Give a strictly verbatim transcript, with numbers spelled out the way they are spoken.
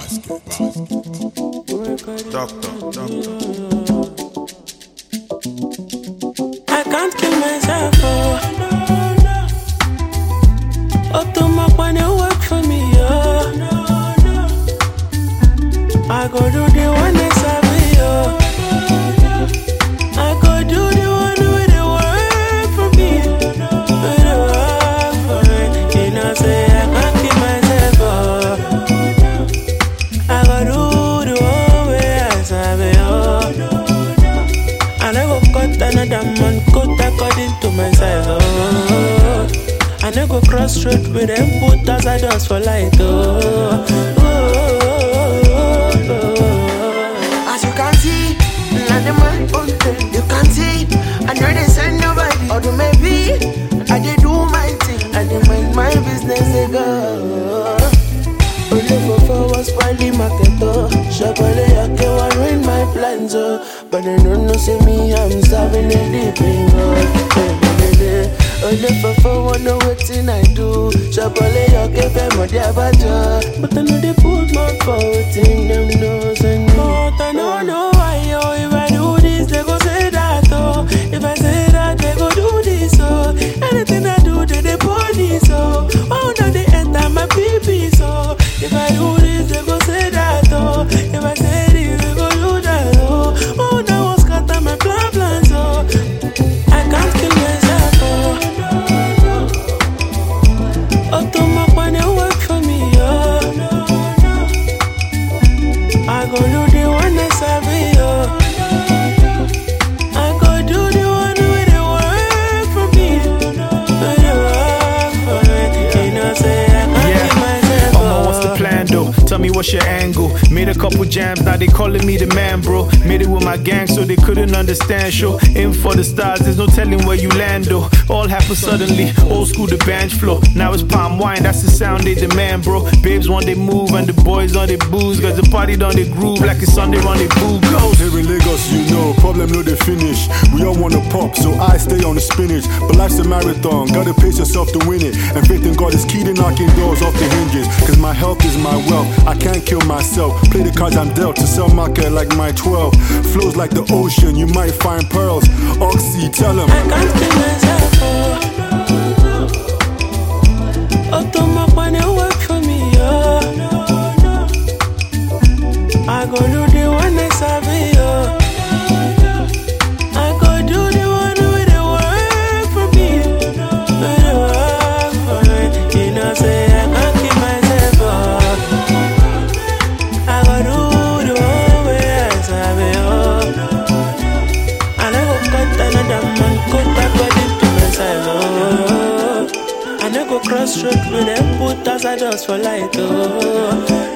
Basket, basket. Doctor, doctor. I can't kill myself, oh. Oh, too much when you work for me, oh. I go do the one that's happy, oh. I go do the one with the work for me, with the work for me. You know, say I can't kill myself, oh. I go do the one where I sabi, oh. I never cut another man coat according to my size, oh. I never cross road with them put as I does for light, oh. Oh, oh, oh, oh. As you can see, not the man on them. You can see, I know they send nobody. Or do maybe I did do my thing. I did mind my business, they go. Only for four was finally market, oh. Shabale, I can't ruin my plans, oh. But they don't know, see me, I'm serving a deep in, oh. Only for four, wanna waiting I do. Shabale, I can't pay my dear badger. But I know they put my foot in them nose and But I don't know why, oh. If I do this, they go say that, oh. If I say that, they go do this, oh. Anything I do, they they police, oh. Oh, no, they enter my pee-pee, so. If I do this, they go say that, oh. If I say this, they go do that, oh. Oh, that was scatter my plan plans, oh. I can't kill myself, oh. Oh, too much when you work for me, oh. I go do the one that's happy, oh. I go do the one with the work for me, with the work for me. You know, say I can't kill myself, Omo, what's the plan though? Tell me what's your angle. Made a couple jams, now they calling me the man, bro. Made it with my gang, so they couldn't understand. Show aim for the stars, there's no telling where you land though. All happened suddenly, old school the bench flow. Now it's palm wine, that's the sound they demand, bro. Babes want they move and the boys on they booze, cause the party done they groove like it's Sunday on they boo goes. Here in Lagos, you know, problem no they finish. We all wanna pop, so I stay on the spinach. But life's a marathon, gotta pace yourself to win it. And faith in God is key to knocking doors off the hinges. Cause my health is my wealth, I can't kill myself. Play the cards I'm dealt to sell market like my twelve. Flows like the ocean, you might find pearls. Oxy, tell them I can't kill myself, oh. Oh, too much when you work for me, oh. I go do the one that's happy, oh. I go do the one with the work for me, with the work for me. You know, say I can't kill myself, oh. I go do the one where I sabi, oh. I never cut another man coat according to my size, oh. I never cross road with them put as I does for light, oh.